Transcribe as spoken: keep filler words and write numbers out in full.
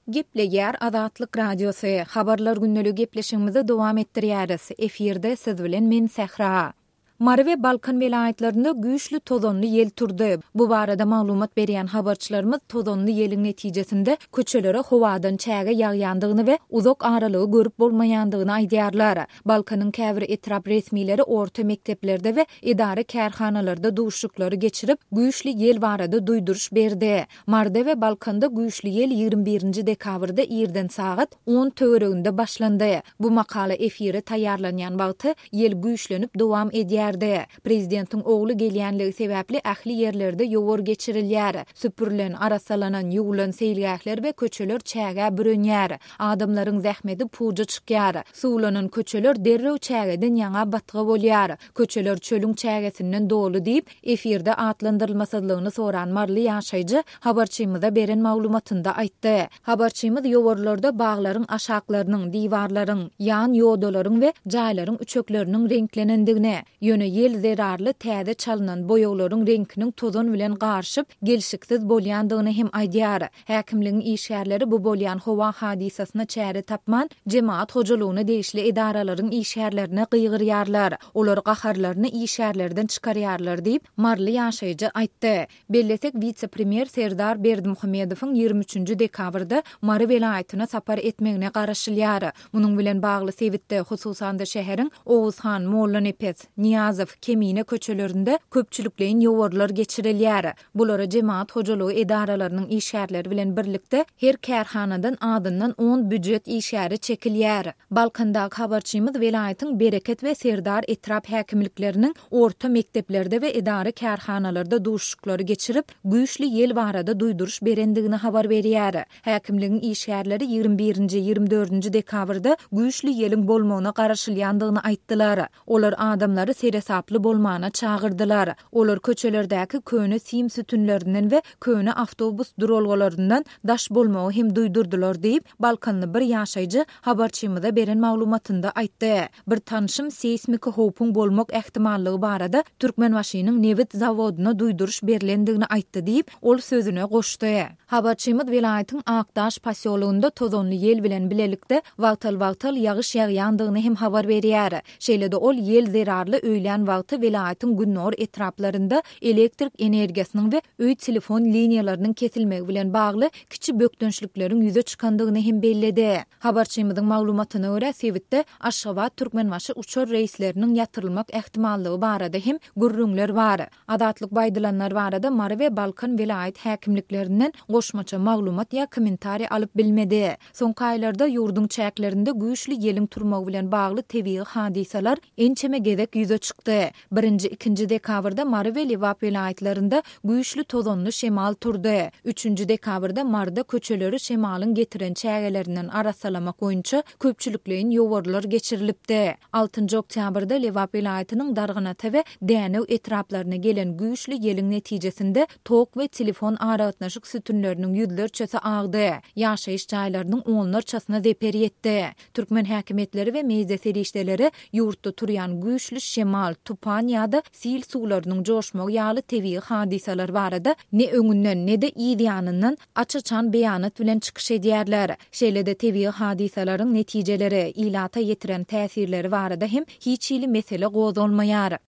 Gepleýär Azatlyk Radiosu, habarlar günnäli gepleşigimizi dowam etdirýäris. Efirde siz bilen men Sehra. Mary we Balkan welaýatlarynda güýçli tozonly ýel turdy. Bu barada maglumat berýän habarçylarymyz tozonly ýeliň netijesinde köçelere howadan çäge ýagýandygyny we uzak aralygy görüp bolmaýandygyny aýdýarlar. Balkanyň käbir etrap resmileri orta mekteplerde we idare kärhanalarda duşuklary geçirip güýçli ýel barada duýduruş berdi. Marda we Balkanda güýçli ýel ýygrimi birinji dekabrda ýerden sagat on töwereginde başlandy. Bu makala efiri taýýarlanýan wagty ýel güýçlenip dowam edýär. Prezidentiň ogly gelýänligi sebäpli ähli ýerlerde ýowar geçirilýär. Süpürlen, arasalanan ýuwlan seýilgähler we köçeler çäge bürünýär. Adamlaryň zähmeti puja çykýar. Suwlanan köçeler derrew çägeden ýaňa batgy bolýar. Köçeler çölüň çägesinden dolu diýip efirde atlandyrylmasydlygyny soran marly ýaşaýjy habarçymyza beren maglumatynda aýtdy. Habarçymyz ýowarlarda baglaryň aşaklarynyň, diwarlaryň, ýan ýodalaryň we jaýlaryň üçekleriniň renklenendigine, ýöne ýel zerarly täze çalynan boýaglaryň renkiniň tozon bilen garşyp gelişiksiz bolýandygyny hem aýdýar. Häkimligiň işgärleri bu bolýan howa hadisasyna çäre tapman jemaat hojalygyny deýişli idaralaryň işgärlerine gıýgyrýarlar. Olar gaharlaryny işgärlerden çykarýarlar diýip marly ýaşaýjy aýtdy. Bellesek vice-premier Serdar Berdimuhammedowyň ýygrimi üçinji dekabrda Mary welaýatyna sapar etmegine garaşylýar. Munyň bilen bagly sebitde hususanda şäheriň Owuzhan, Mollanepes, Niyazow, Kemine köçelerinde köpçülükleýin ýowarlar geçirilýär. Bulara jemaat hojalygy idaralarynyň işgärleri bilen birlikde her kärhanadan adyndan on büdjet işgäri çekilýär. Balkandaky habarçymyz welaýatyň Bereket we Serdar etrap häkimlikleriniň orta mekteplerde we idare kärhanalarda duşuklary geçirip güýçli ýel barada duýduruş berendigini habar berýär. Häkimligiň işgärleri ýygrimi birinji ýygrimi dördünji dekabrda güýçli ýeliň bolmagyna garaşylýandygyny aýtdylar. Olar adamlary seresaply bolmana çağırdylar. Olar köçelerdäki köne sim sütünlerinden we köne awtobus duralgalaryndan daş bolmagy hem duýdurdylar diýip Balkanly bir ýaşaýjy habarçymyza beren maglumatynda aýtdy. Bir tanışym seismik howpun bolmak ähtimalligi barada Türkmenwaşynyň Newit zawoduna duýduruş berilendigini aýtdy diýip ol sözüne goşdy. Habarçymyz welaýatyň Akdaş pasyolugynda tozonly ýel bilen bilelikde wagtal-wagtal ýagyş ýagýandygyny hem habar berýär. Şeýlede ol ýel zerarly öýlen wagty welaýatyň günnor etraplarynda elektrik energiýasynyň we öý telefon liniýalarynyň kesilmegi bilen bagly kiçi bökdönçlikleriň ýüze çykandygyny hem belledi. Habarçymyzyň maglumatyna görä Sewitde Aşgabat Türkmenwaşy uçar reisleriniň ýatyrylmak ähtimallygy barada hem gürrüňler bar. Adatlyk baýdylanlar barada Mary we Balkan welaýat häkimliklerinden goşmaça maglumat ýa kommentari alyp bilmedi. Soňky aýlarda ýurduň çäklerinde güýçli ýeliň turmagy bilen bagly tebii hadisalar ençeme gezek ýüze çykdy. Birinji ikinji dekabrda Mary we Liwap welaýatlarynda güýçli tozonly şemal turdy. Üçünji dekabrda Marda köçeleri şemalyň getiren çägelerinden arasalamak boýunça köpçülükleýin ýowarlar geçirilipdi. altynji oktýabrda Liwap welaýatynyň Dargynata we Dänew etraplaryna gelen güýçli ýeliň netijesinde tok we telefon aratnaşyk sütünleriniň ýüzlerçesi agdy. Ýaşaýyş jaýlarynyň onlarçasyna zeper ýetdi. Türkmen häkimetleri we mejlis serişdeleri ýurtda turýan güýçli şemal, tupan ýa-da sil suwlarynyň joşmagy ýaly tebii hadisalar barada ne öňünden ne de ýa-dyanyndan açyçan beýanat bilen çykyş edýärler. Şeýlede tebii hadisalaryň netijeleri, ilata ýetiren täsirleri barada hem hiç ýyly mesele gozulmaýar.